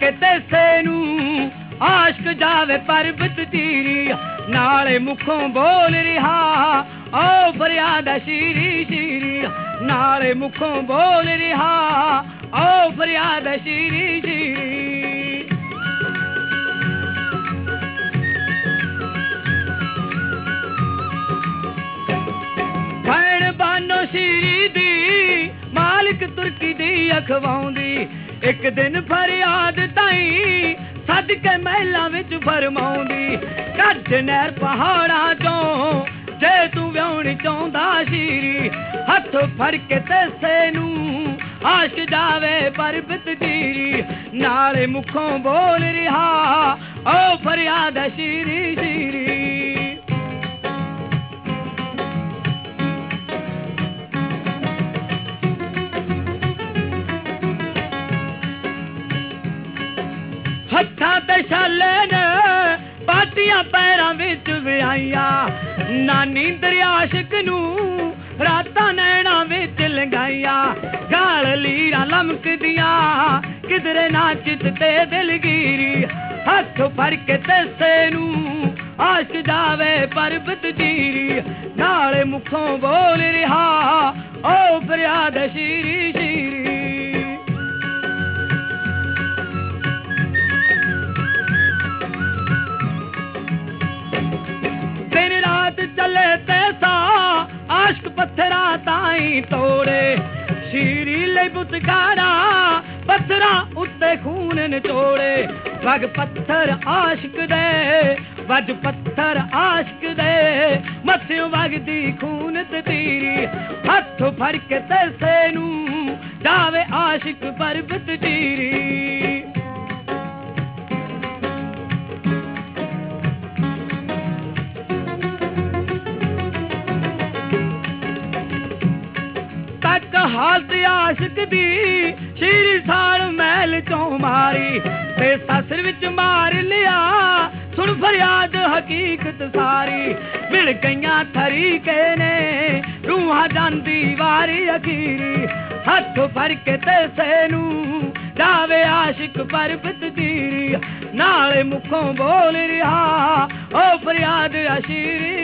के तेसे नू आश्क जावे परबत चीरी नाले मुखों बोल रिहा ओ फरियाद शीरी शीरी नाले मुखों बोल रिहा ओ फरियाद शीरी शीरी भैन बानो शीरी दी मालिक तुर्की दी अखवाउंदी एक दिन फरियाद ताई सद के महलों विच फरमाउंदी कट नहर पहाड़ा चों जे तू व्याउणी चाहुंदा शीरी हथ फड़ के तेसे नू आश्क जावे परबत चीरी नाले मुखों बोल रिहा ओ फरियाद शीरी शीरी हत्था ते छाले ने पाटियां पैरां विच विआइयां नानी दरिया आशिक नू रातां नैना विच लंघाइयां गाल लीरां लमकदियां किधरे नाचित ते दिलगीरी हथ फड़ के तेसे नू आश्क जावे परबत चीरी नाले मुखों बोल रिहा ओ फरियाद शीरी शीरी दिन रात चले तैसा आश्क पत्थरा ताई तोड़े शीरी ले बुतकारा पत्थरा उत्ते खून निचोड़े वग पत्थर आश्क दे वज पत्थर आश्क दे मत्थों वगदी खून तीरी हथ फड़ के तेसे नू जावे आशिक परबत चीरी हालत आशिक दी शीरी साल महल चों मारी ते ससर विच मार लिया सुन फरियाद हकीकत सारी मिल गईयां तरीके ने रूहां जांदी वारी अखीरी हथ फड़ के तेसे नू जावे आशिक परबत चीरी नाले मुखों बोल रिहा ओ फरियाद अशीरी